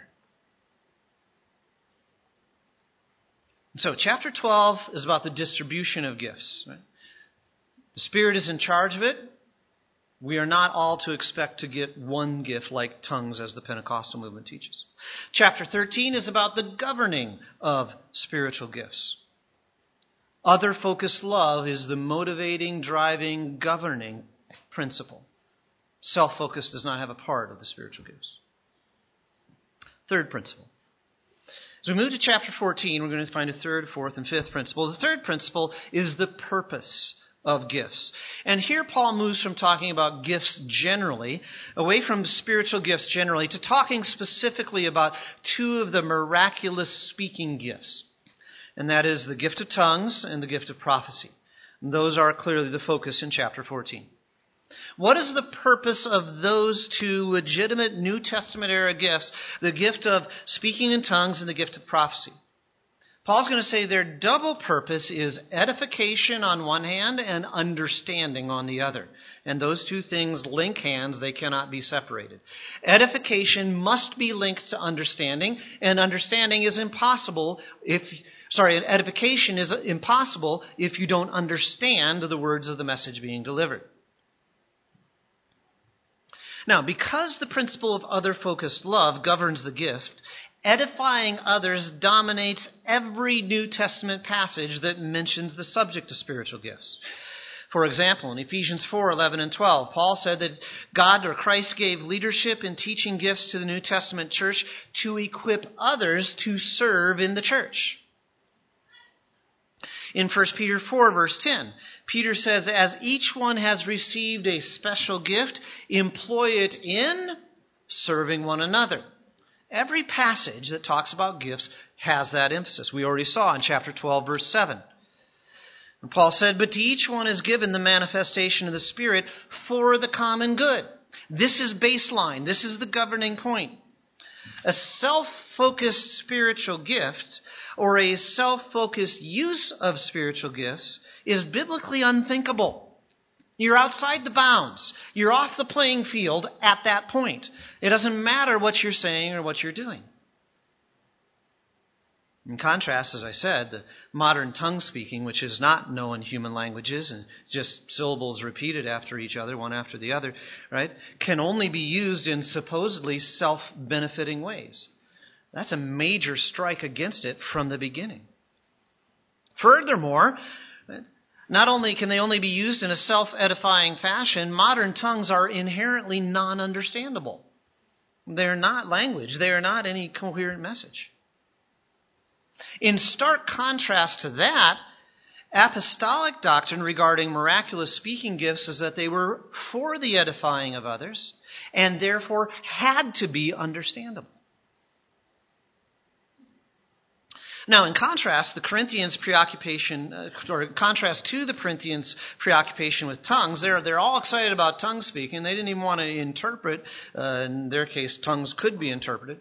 So chapter 12 is about the distribution of gifts. Right? The Spirit is in charge of it. We are not all to expect to get one gift like tongues as the Pentecostal movement teaches. Chapter 13 is about the governing of spiritual gifts. Other-focused love is the motivating, driving, governing principle. Self-focus does not have a part of the spiritual gifts. Third principle. As we move to chapter 14, we're going to find a third, fourth, and fifth principle. The third principle is the purpose of gifts. And here Paul moves from talking about gifts generally, away from spiritual gifts generally, to talking specifically about two of the miraculous speaking gifts. And that is the gift of tongues and the gift of prophecy. And those are clearly the focus in chapter 14. What is the purpose of those two legitimate New Testament era gifts, the gift of speaking in tongues and the gift of prophecy? Paul's going to say their double purpose is edification on one hand and understanding on the other. And those two things link hands. They cannot be separated. Edification must be linked to understanding, and understanding is impossible edification is impossible if you don't understand the words of the message being delivered. Now, because the principle of other-focused love governs the gift, edifying others dominates every New Testament passage that mentions the subject of spiritual gifts. For example, in Ephesians 4:11 and 12, Paul said that God or Christ gave leadership and teaching gifts to the New Testament church to equip others to serve in the church. In 1 Peter 4, verse 10, Peter says, as each one has received a special gift, employ it in serving one another. Every passage that talks about gifts has that emphasis. We already saw in chapter 12, verse 7. And Paul said, but to each one is given the manifestation of the Spirit for the common good. This is baseline. This is the governing point. A self-focused spiritual gift or a self-focused use of spiritual gifts is biblically unthinkable. You're outside the bounds. You're off the playing field at that point. It doesn't matter what you're saying or what you're doing. In contrast, as I said, the modern tongue speaking, which is not known human languages and just syllables repeated after each other, one after the other, right, can only be used in supposedly self-benefiting ways. That's a major strike against it from the beginning. Furthermore, Not only can they only be used in a self-edifying fashion, modern tongues are inherently non-understandable. They're not language. They are not any coherent message. In stark contrast to that, apostolic doctrine regarding miraculous speaking gifts is that they were for the edifying of others and therefore had to be understandable. Now, in contrast, the Corinthians' preoccupation, or in contrast to the Corinthians' preoccupation with tongues, they're all excited about tongue speaking. They didn't even want to interpret. In their case, tongues could be interpreted.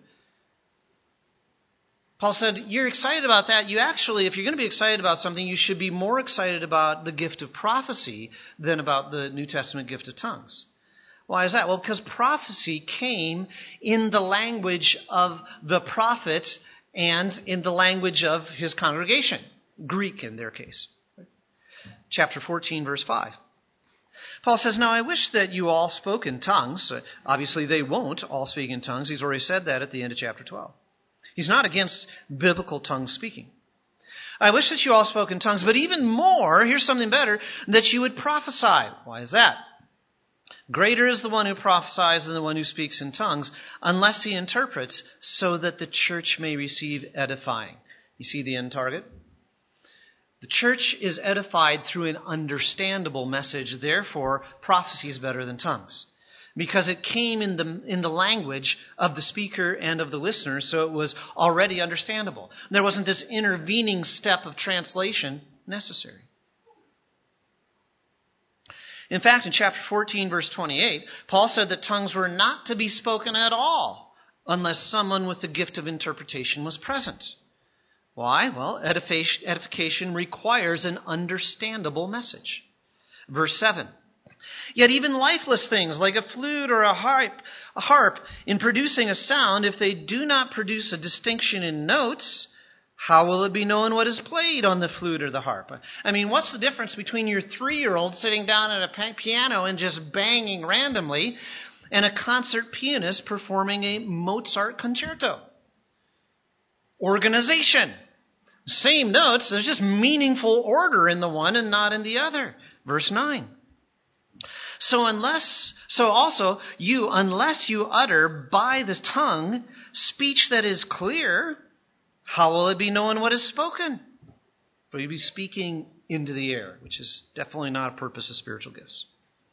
Paul said, you're excited about that. You actually, if you're going to be excited about something, you should be more excited about the gift of prophecy than about the New Testament gift of tongues. Why is that? Well, because prophecy came in the language of the prophet and in the language of his congregation, Greek in their case. Chapter 14, verse 5. Paul says, now I wish that you all spoke in tongues. Obviously, they won't all speak in tongues. He's already said that at the end of chapter 12. He's not against biblical tongue speaking. I wish that you all spoke in tongues, but even more, here's something better, that you would prophesy. Why is that? Greater is the one who prophesies than the one who speaks in tongues, unless he interprets, so that the church may receive edifying. You see the end target? The church is edified through an understandable message. Therefore, prophecy is better than tongues, because it came in the language of the speaker and of the listener, so it was already understandable. There wasn't this intervening step of translation necessary. In fact, in chapter 14, verse 28, Paul said that tongues were not to be spoken at all unless someone with the gift of interpretation was present. Why? Well, edification requires an understandable message. Verse 7. Yet even lifeless things like a flute or a harp, in producing a sound, if they do not produce a distinction in notes, how will it be known what is played on the flute or the harp? I mean, what's the difference between your 3-year-old sitting down at a piano and just banging randomly and a concert pianist performing a Mozart concerto? Organization. Same notes, there's just meaningful order in the one and not in the other. Verse 9. Unless you utter by the tongue speech that is clear, how will it be known what is spoken? For you'll be speaking into the air, which is definitely not a purpose of spiritual gifts.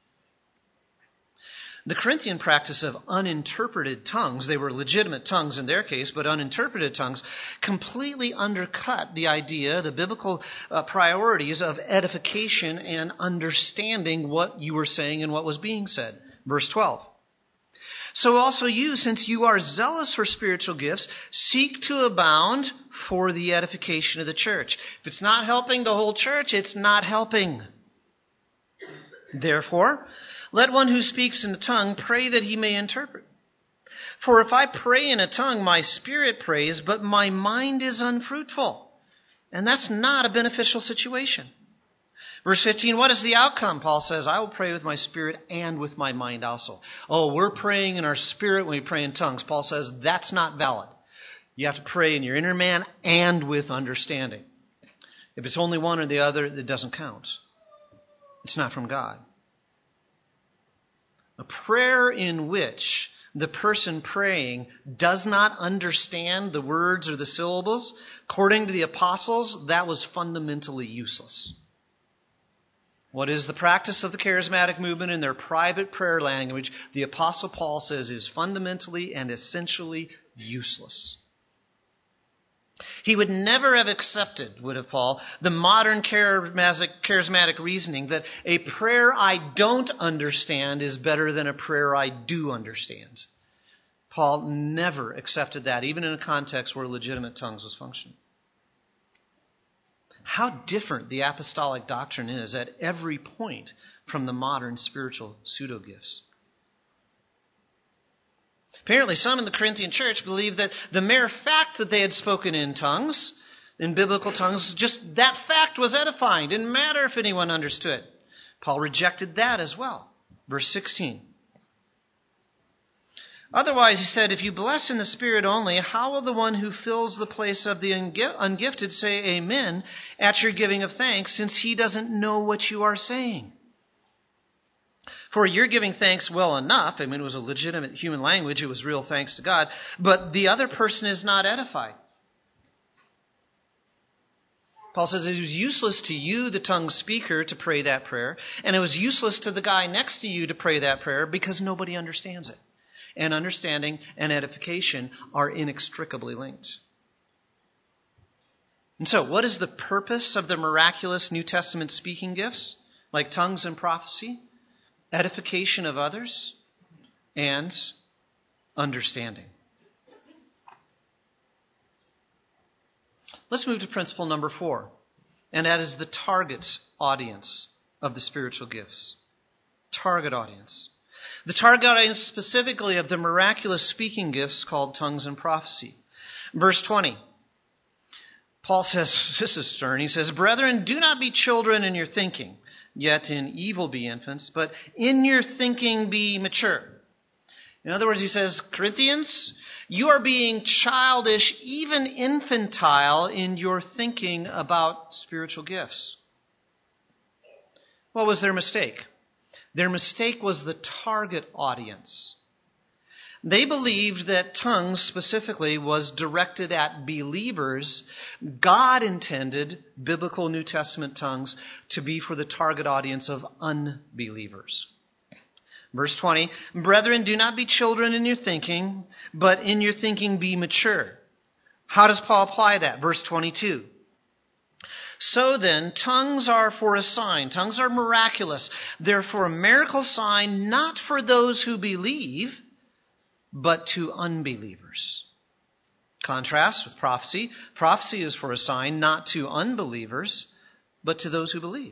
The Corinthian practice of uninterpreted tongues, they were legitimate tongues in their case, but uninterpreted tongues, completely undercut the idea, the biblical priorities of edification and understanding what you were saying and what was being said. Verse 12. So also you, since you are zealous for spiritual gifts, seek to abound for the edification of the church. If it's not helping the whole church, it's not helping. Therefore, let one who speaks in a tongue pray that he may interpret. For if I pray in a tongue, my spirit prays, but my mind is unfruitful. And that's not a beneficial situation. Verse 15, what is the outcome? Paul says, I will pray with my spirit and with my mind also. Oh, we're praying in our spirit when we pray in tongues. Paul says that's not valid. You have to pray in your inner man and with understanding. If it's only one or the other, it doesn't count. It's not from God. A prayer in which the person praying does not understand the words or the syllables, according to the apostles, that was fundamentally useless. What is the practice of the charismatic movement in their private prayer language, the Apostle Paul says is fundamentally and essentially useless. He would never have accepted, would have Paul, the modern charismatic reasoning that a prayer I don't understand is better than a prayer I do understand. Paul never accepted that, even in a context where legitimate tongues was functioning. How different the apostolic doctrine is at every point from the modern spiritual pseudo-gifts. Apparently, some in the Corinthian church believed that the mere fact that they had spoken in tongues, in biblical tongues, just that fact was edifying. Didn't matter if anyone understood. Paul rejected that as well. Verse 16. Otherwise, he said, if you bless in the Spirit only, how will the one who fills the place of the ungifted say amen at your giving of thanks, since he doesn't know what you are saying? For you're giving thanks well enough. I mean, it was a legitimate human language. It was real thanks to God. But the other person is not edified. Paul says it was useless to you, the tongue speaker, to pray that prayer. And it was useless to the guy next to you to pray that prayer because nobody understands it. And understanding and edification are inextricably linked. And so, what is the purpose of the miraculous New Testament speaking gifts, like tongues and prophecy? Edification of others and understanding. Let's move to principle number 4, and that is the target audience of the spiritual gifts. Target audience. The target audience specifically of the miraculous speaking gifts called tongues and prophecy. Verse 20. Paul says, this is stern, he says, brethren, do not be children in your thinking, yet in evil be infants, but in your thinking be mature. In other words, he says, Corinthians, you are being childish, even infantile in your thinking about spiritual gifts. What was their mistake? Their mistake was the target audience. They believed that tongues specifically was directed at believers. God intended biblical New Testament tongues to be for the target audience of unbelievers. Verse 20, brethren, do not be children in your thinking, but in your thinking be mature. How does Paul apply that? Verse 22. So then, tongues are for a sign. Tongues are miraculous. They're for a miracle sign, not for those who believe, but to unbelievers. Contrast with prophecy. Prophecy is for a sign, not to unbelievers, but to those who believe.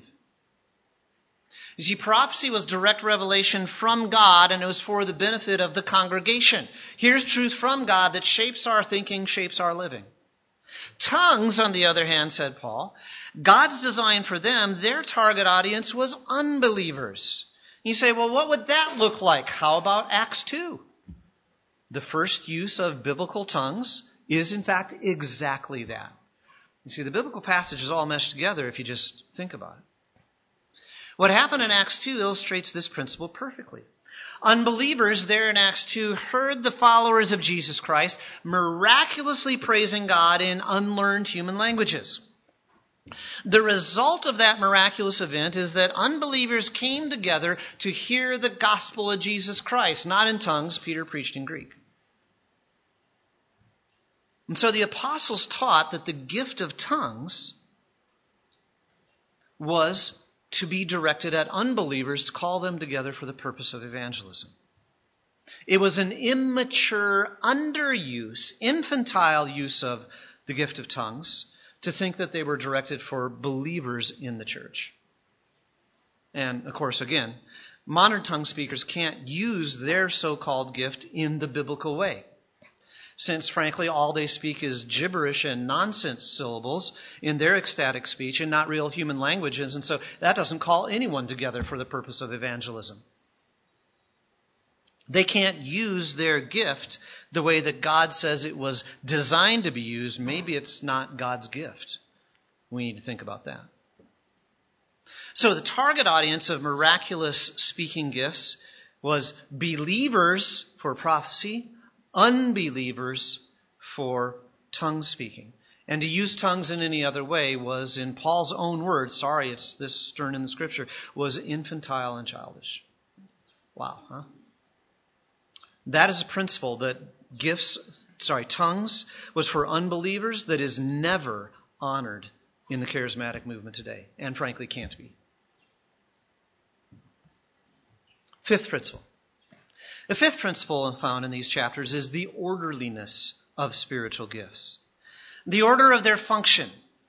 You see, prophecy was direct revelation from God, and it was for the benefit of the congregation. Here's truth from God that shapes our thinking, shapes our living. Tongues, on the other hand, said Paul, God's design for them, their target audience was unbelievers. You say, well, what would that look like? How about Acts 2? The first use of biblical tongues is, in fact, exactly that. You see, the biblical passage is all meshed together if you just think about it. What happened in Acts 2 illustrates this principle perfectly. Unbelievers there in Acts 2 heard the followers of Jesus Christ miraculously praising God in unlearned human languages. The result of that miraculous event is that unbelievers came together to hear the gospel of Jesus Christ, not in tongues. Peter preached in Greek. And so the apostles taught that the gift of tongues was to be directed at unbelievers to call them together for the purpose of evangelism. It was an immature, underuse, infantile use of the gift of tongues to think that they were directed for believers in the church. And, of course, again, modern tongue speakers can't use their so-called gift in the biblical way, since, frankly, all they speak is gibberish and nonsense syllables in their ecstatic speech and not real human languages, and so that doesn't call anyone together for the purpose of evangelism. They can't use their gift the way that God says it was designed to be used. Maybe it's not God's gift. We need to think about that. So the target audience of miraculous speaking gifts was believers for prophecy, unbelievers for tongue speaking. And to use tongues in any other way was, in Paul's own words, sorry, it's this stern in the Scripture, was infantile and childish. Wow, huh? That is a principle that tongues was for unbelievers that is never honored in the charismatic movement today, and frankly can't be. Fifth principle. The fifth principle found in these chapters is the orderliness of spiritual gifts. The order of their function.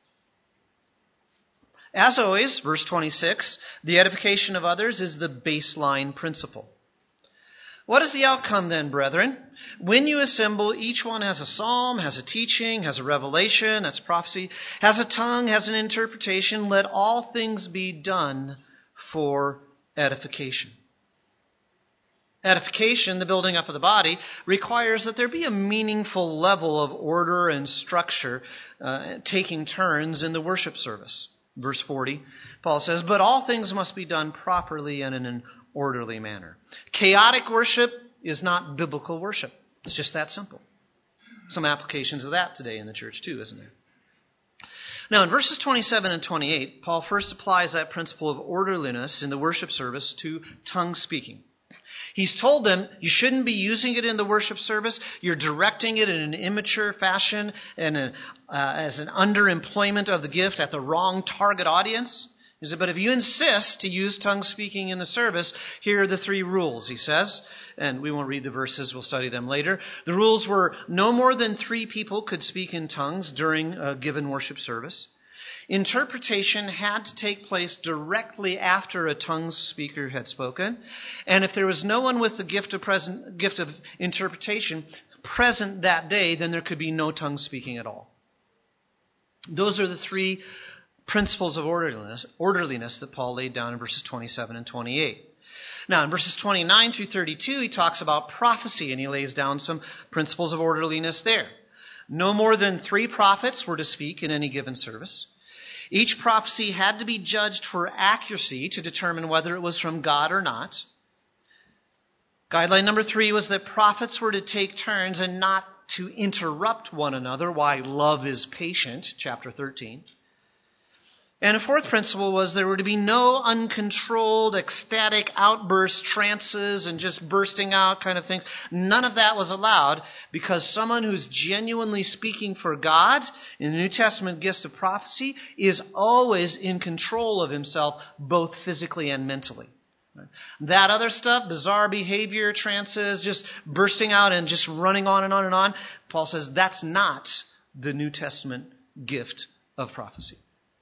As always, verse 26, the edification of others is the baseline principle. What is the outcome then, brethren? When you assemble, each one has a psalm, has a teaching, has a revelation, that's prophecy, has a tongue, has an interpretation. Let all things be done for edification. Edification, the building up of the body, requires that there be a meaningful level of order and structure, taking turns in the worship service. Verse 40, Paul says, "But all things must be done properly and in an orderly manner." Chaotic worship is not biblical worship. It's just that simple. Some applications of that today in the church too, isn't there? Now, in verses 27 and 28, Paul first applies that principle of orderliness in the worship service to tongue speaking. He's told them you shouldn't be using it in the worship service. You're directing it in an immature fashion and as an underemployment of the gift at the wrong target audience. He said, but if you insist to use tongue speaking in the service, here are the 3 rules, he says. And we won't read the verses, we'll study them later. The rules were no more than 3 people could speak in tongues during a given worship service. Interpretation had to take place directly after a tongues speaker had spoken. And if there was no one with the gift of interpretation present that day, then there could be no tongue speaking at all. Those are the 3 principles of orderliness that Paul laid down in verses 27 and 28. Now, in verses 29 through 32, he talks about prophecy, and he lays down some principles of orderliness there. No more than 3 prophets were to speak in any given service. Each prophecy had to be judged for accuracy to determine whether it was from God or not. Guideline number 3 was that prophets were to take turns and not to interrupt one another. Why love is patient, chapter 13. And a 4th principle was there were to be no uncontrolled, ecstatic outbursts, trances, and just bursting out kind of things. None of that was allowed because someone who's genuinely speaking for God in the New Testament gifts of prophecy is always in control of himself, both physically and mentally. That other stuff, bizarre behavior, trances, just bursting out and just running on and on and on, Paul says that's not the New Testament gift of prophecy.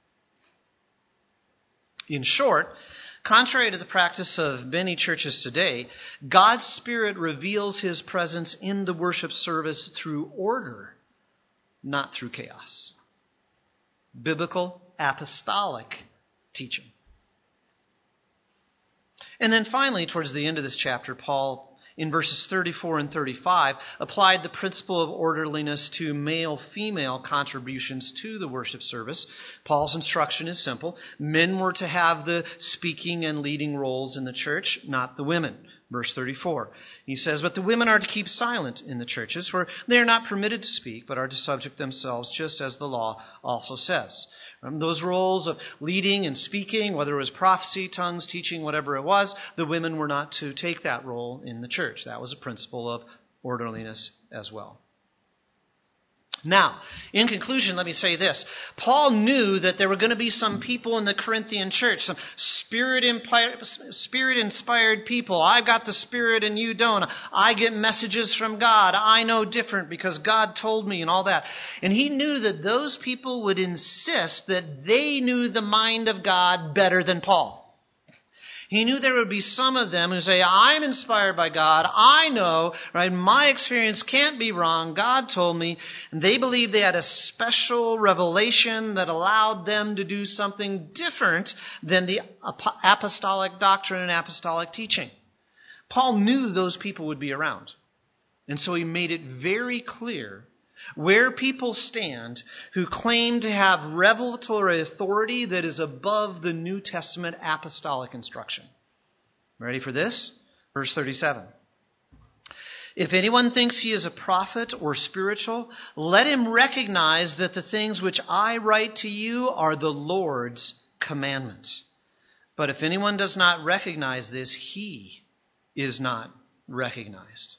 In short, contrary to the practice of many churches today, God's Spirit reveals His presence in the worship service through order, not through chaos. Biblical, apostolic teaching. And then finally, towards the end of this chapter, Paul, in verses 34 and 35, applied the principle of orderliness to male-female contributions to the worship service. Paul's instruction is simple. Men were to have the speaking and leading roles in the church, not the women. Verse 34. He says, but the women are to keep silent in the churches, for they are not permitted to speak, but are to subject themselves, just as the law also says. Those roles of leading and speaking, whether it was prophecy, tongues, teaching, whatever it was, the women were not to take that role in the church. That was a principle of orderliness as well. Now, in conclusion, let me say this. Paul knew that there were going to be some people in the Corinthian church, some Spirit-inspired people. I've got the Spirit and you don't. I get messages from God. I know different because God told me and all that. And he knew that those people would insist that they knew the mind of God better than Paul. He knew there would be some of them who say, I'm inspired by God. I know, right? My experience can't be wrong. God told me. And they believed they had a special revelation that allowed them to do something different than the apostolic doctrine and apostolic teaching. Paul knew those people would be around. And so he made it very clear where people stand who claim to have revelatory authority that is above the New Testament apostolic instruction. Ready for this? Verse 37. If anyone thinks he is a prophet or spiritual, let him recognize that the things which I write to you are the Lord's commandments. But if anyone does not recognize this, he is not recognized.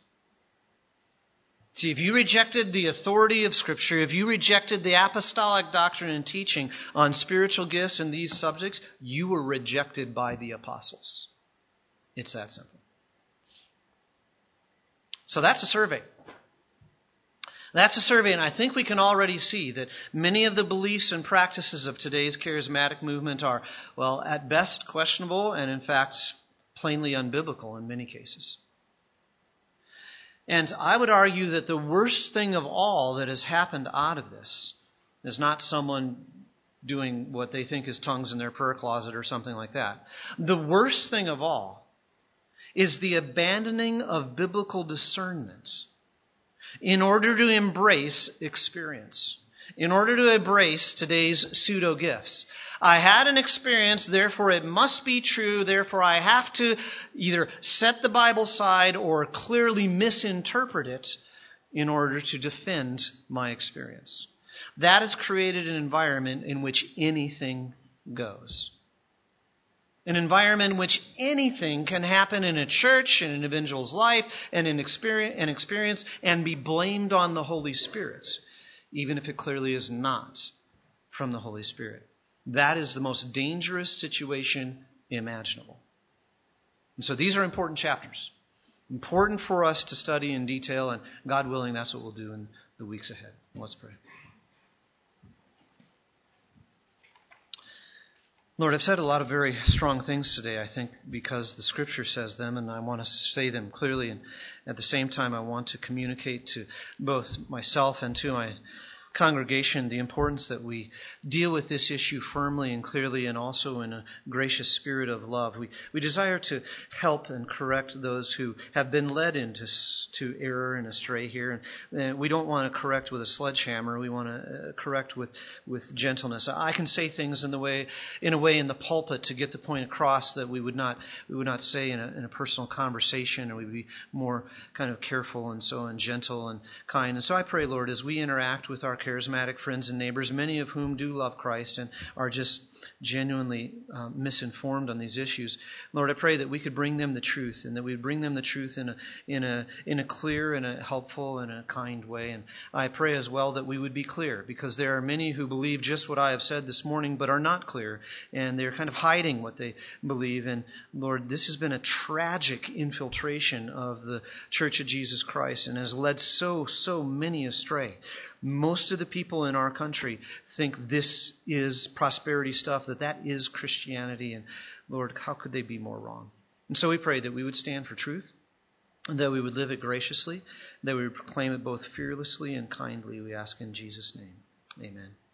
See, if you rejected the authority of Scripture, if you rejected the apostolic doctrine and teaching on spiritual gifts and these subjects, you were rejected by the apostles. It's that simple. So that's a survey. That's a survey, and I think we can already see that many of the beliefs and practices of today's charismatic movement are, well, at best questionable and, in fact, plainly unbiblical in many cases. And I would argue that the worst thing of all that has happened out of this is not someone doing what they think is tongues in their prayer closet or something like that. The worst thing of all is the abandoning of biblical discernment in order to embrace experience, in order to embrace today's pseudo-gifts. I had an experience, therefore it must be true, therefore I have to either set the Bible aside or clearly misinterpret it in order to defend my experience. That has created an environment in which anything goes. An environment in which anything can happen in a church, in an individual's life, and an experience, and be blamed on the Holy Spirit, even if it clearly is not from the Holy Spirit. That is the most dangerous situation imaginable. And so these are important chapters. Important for us to study in detail, and God willing, that's what we'll do in the weeks ahead. Let's pray. Lord, I've said a lot of very strong things today, I think, because the Scripture says them, and I want to say them clearly. And at the same time, I want to communicate to both myself and to my congregation the importance that we deal with this issue firmly and clearly, and also in a gracious spirit of love. We desire to help and correct those who have been led into error and astray here. And we don't want to correct with a sledgehammer. We want to correct with gentleness. I can say things in a way in the pulpit to get the point across that we would not say in a personal conversation, or we'd be more kind of careful and so on, gentle and kind. And so I pray, Lord, as we interact with our charismatic friends and neighbors, many of whom do love Christ and are just genuinely misinformed on these issues, Lord, I pray that we could bring them the truth, and that we would bring them the truth in a clear and a helpful and a kind way. And I pray as well that we would be clear, because there are many who believe just what I have said this morning, but are not clear, and they're kind of hiding what they believe. And Lord, this has been a tragic infiltration of the Church of Jesus Christ, and has led so many astray. Most of the people in our country think this is prosperity stuff, that is Christianity. And Lord, how could they be more wrong? And so we pray that we would stand for truth, and that we would live it graciously, that we would proclaim it both fearlessly and kindly. We ask in Jesus' name. Amen.